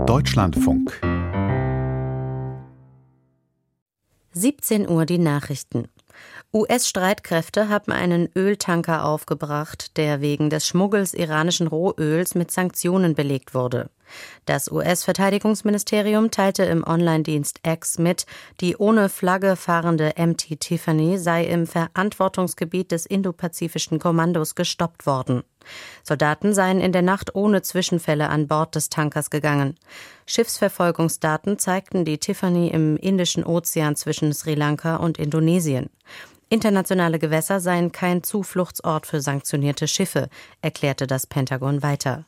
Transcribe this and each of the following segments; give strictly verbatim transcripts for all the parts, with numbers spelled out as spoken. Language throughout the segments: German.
Deutschlandfunk. siebzehn Uhr die Nachrichten. U S-Streitkräfte haben einen Öltanker aufgebracht, der wegen des Schmuggels iranischen Rohöls mit Sanktionen belegt wurde. Das U S-Verteidigungsministerium teilte im Online-Dienst X mit, die ohne Flagge fahrende M T Tiffany sei im Verantwortungsgebiet des Indopazifischen Kommandos gestoppt worden. Soldaten seien in der Nacht ohne Zwischenfälle an Bord des Tankers gegangen. Schiffsverfolgungsdaten zeigten die Tiffany im Indischen Ozean zwischen Sri Lanka und Indonesien. Internationale Gewässer seien kein Zufluchtsort für sanktionierte Schiffe, erklärte das Pentagon weiter.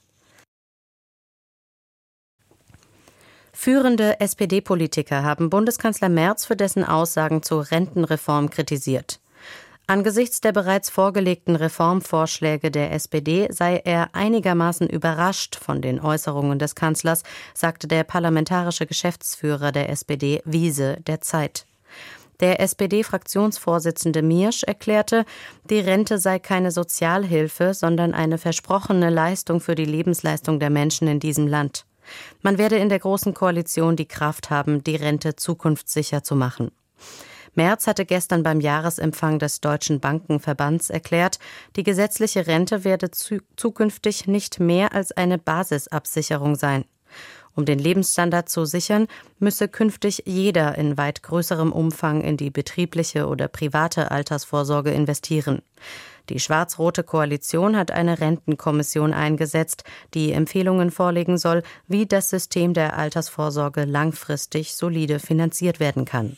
Führende S P D-Politiker haben Bundeskanzler Merz für dessen Aussagen zur Rentenreform kritisiert. Angesichts der bereits vorgelegten Reformvorschläge der S P D sei er einigermaßen überrascht von den Äußerungen des Kanzlers, sagte der parlamentarische Geschäftsführer der S P D, Wiese, der Zeit. Der S P D-Fraktionsvorsitzende Miersch erklärte, die Rente sei keine Sozialhilfe, sondern eine versprochene Leistung für die Lebensleistung der Menschen in diesem Land. Man werde in der Großen Koalition die Kraft haben, die Rente zukunftssicher zu machen. Merz hatte gestern beim Jahresempfang des Deutschen Bankenverbands erklärt, die gesetzliche Rente werde zu- zukünftig nicht mehr als eine Basisabsicherung sein. Um den Lebensstandard zu sichern, müsse künftig jeder in weit größerem Umfang in die betriebliche oder private Altersvorsorge investieren. Die schwarz-rote Koalition hat eine Rentenkommission eingesetzt, die Empfehlungen vorlegen soll, wie das System der Altersvorsorge langfristig solide finanziert werden kann.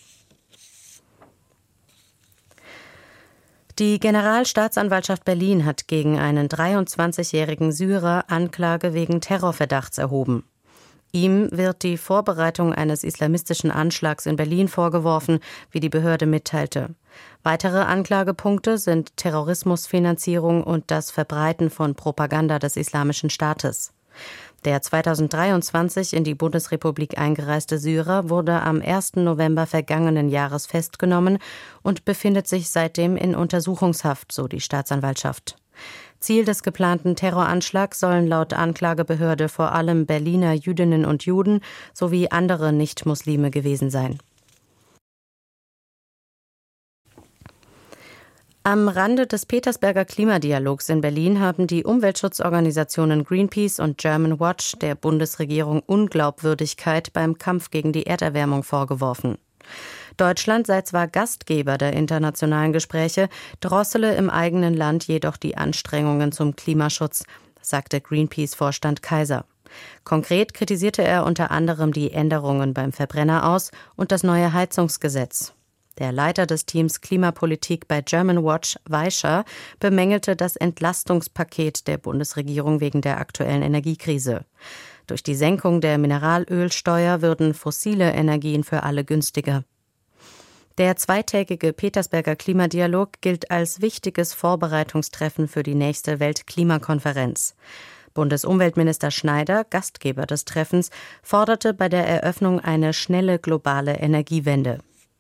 Die Generalstaatsanwaltschaft Berlin hat gegen einen dreiundzwanzigjährigen Syrer Anklage wegen Terrorverdachts erhoben. Ihm wird die Vorbereitung eines islamistischen Anschlags in Berlin vorgeworfen, wie die Behörde mitteilte. Weitere Anklagepunkte sind Terrorismusfinanzierung und das Verbreiten von Propaganda des Islamischen Staates. Der zweitausenddreiundzwanzig in die Bundesrepublik eingereiste Syrer wurde am ersten November vergangenen Jahres festgenommen und befindet sich seitdem in Untersuchungshaft, so die Staatsanwaltschaft. Ziel des geplanten Terroranschlags sollen laut Anklagebehörde vor allem Berliner Jüdinnen und Juden sowie andere Nichtmuslime gewesen sein. Am Rande des Petersberger Klimadialogs in Berlin haben die Umweltschutzorganisationen Greenpeace und German Watch der Bundesregierung Unglaubwürdigkeit beim Kampf gegen die Erderwärmung vorgeworfen. Deutschland sei zwar Gastgeber der internationalen Gespräche, drossele im eigenen Land jedoch die Anstrengungen zum Klimaschutz, sagte Greenpeace-Vorstand Kaiser. Konkret kritisierte er unter anderem die Änderungen beim Verbrenner aus und das neue Heizungsgesetz. Der Leiter des Teams Klimapolitik bei German Watch, Weischer, bemängelte das Entlastungspaket der Bundesregierung wegen der aktuellen Energiekrise. Durch die Senkung der Mineralölsteuer würden fossile Energien für alle günstiger. Der zweitägige Petersberger Klimadialog gilt als wichtiges Vorbereitungstreffen für die nächste Weltklimakonferenz. Bundesumweltminister Schneider, Gastgeber des Treffens, forderte bei der Eröffnung eine schnelle globale Energiewende.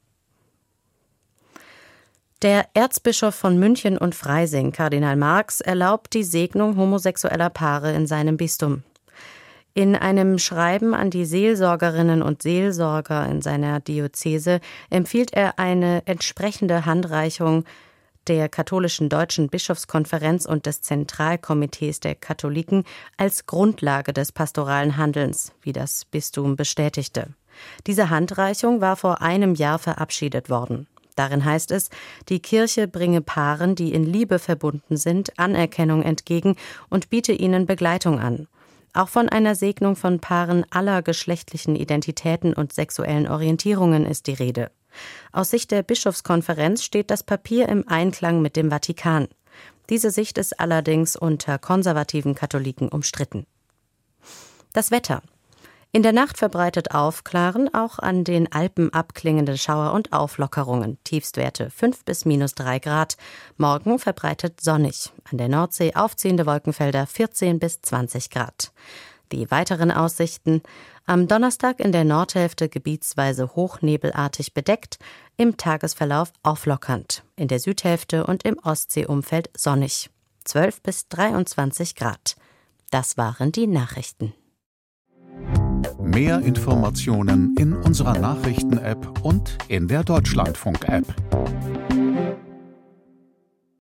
Der Erzbischof von München und Freising, Kardinal Marx, erlaubt die Segnung homosexueller Paare in seinem Bistum. In einem Schreiben an die Seelsorgerinnen und Seelsorger in seiner Diözese empfiehlt er eine entsprechende Handreichung der Katholischen Deutschen Bischofskonferenz und des Zentralkomitees der Katholiken als Grundlage des pastoralen Handelns, wie das Bistum bestätigte. Diese Handreichung war vor einem Jahr verabschiedet worden. Darin heißt es, die Kirche bringe Paaren, die in Liebe verbunden sind, Anerkennung entgegen und biete ihnen Begleitung an. Auch von einer Segnung von Paaren aller geschlechtlichen Identitäten und sexuellen Orientierungen ist die Rede. Aus Sicht der Bischofskonferenz steht das Papier im Einklang mit dem Vatikan. Diese Sicht ist allerdings unter konservativen Katholiken umstritten. Das Wetter. In der Nacht verbreitet Aufklaren, auch an den Alpen abklingende Schauer und Auflockerungen. Tiefstwerte fünf bis minus drei Grad. Morgen verbreitet sonnig. An der Nordsee aufziehende Wolkenfelder vierzehn bis zwanzig Grad. Die weiteren Aussichten: am Donnerstag in der Nordhälfte gebietsweise hochnebelartig bedeckt, im Tagesverlauf auflockernd. In der Südhälfte und im Ostseeumfeld sonnig. zwölf bis dreiundzwanzig Grad. Das waren die Nachrichten. Mehr Informationen in unserer Nachrichten-App und in der Deutschlandfunk-App.